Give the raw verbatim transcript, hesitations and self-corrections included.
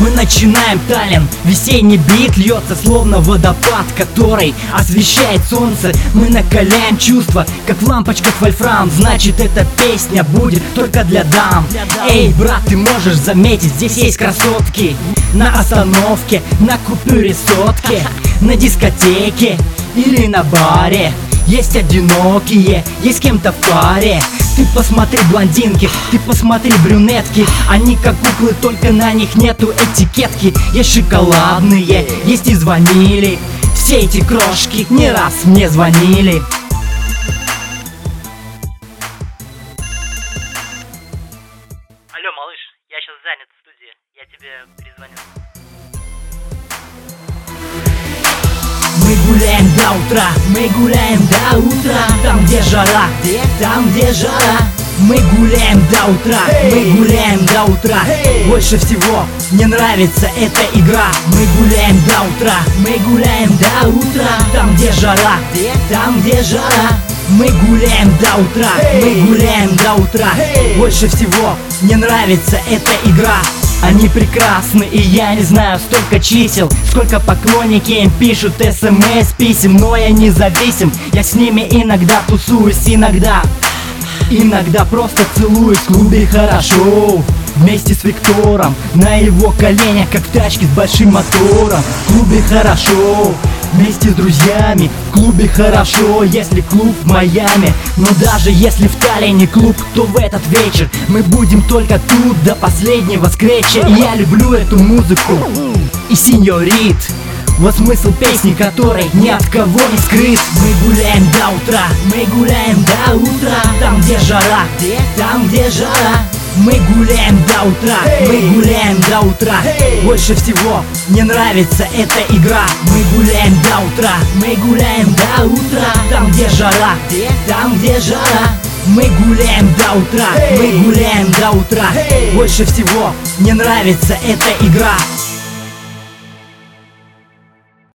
Мы начинаем талент, весенний бит льется словно водопад, который освещает солнце. Мы накаляем чувства, как в лампочках вольфрам. Значит, эта песня будет только для дам. Эй, брат, ты можешь заметить, здесь есть красотки. На остановке, на купюре сотки, на дискотеке или на баре. Есть одинокие, есть с кем-то в паре. Ты посмотри блондинки, ты посмотри брюнетки. Они как куклы, только на них нету этикетки. Есть шоколадные, есть и звонили. Все эти крошки не раз мне звонили. Алло, малыш, я сейчас занят в студии. Я тебе перезвоню. Мы гуляем до утра, мы гуляем до утра. Там, где жара, где? Там, где жара. Мы гуляем до утра, мы гуляем до утра. Больше всего мне нравится эта игра. Мы гуляем до утра, мы гуляем до утра. Там, где жара, где? Там, где жара. Мы гуляем до утра, мы гуляем до утра. Больше всего мне нравится эта игра. Они прекрасны, и я не знаю столько чисел, сколько поклонники им пишут смс, писем. Но я не зависим, я с ними иногда тусуюсь, иногда Иногда просто целуюсь в клубе хорошо. Вместе с Виктором, на его коленях, как в тачке с большим мотором. В клубе хорошо, вместе с друзьями. В клубе хорошо, если клуб в Майами. Но даже если в Таллине клуб, то в этот вечер мы будем только тут до последнего скретча. И я люблю эту музыку и сеньорит. Вот смысл песни, который ни от кого не скрыт. Мы гуляем до утра, мы гуляем до утра. Там, где жара, где? Там, где жара. Мы гуляем до утра, мы гуляем до утра. Больше всего мне нравится эта игра. Мы гуляем до утра, мы гуляем до утра. Там, где жара, где? Там, где жара. Мы гуляем до утра, мы гуляем до утра. Больше всего мне нравится эта игра.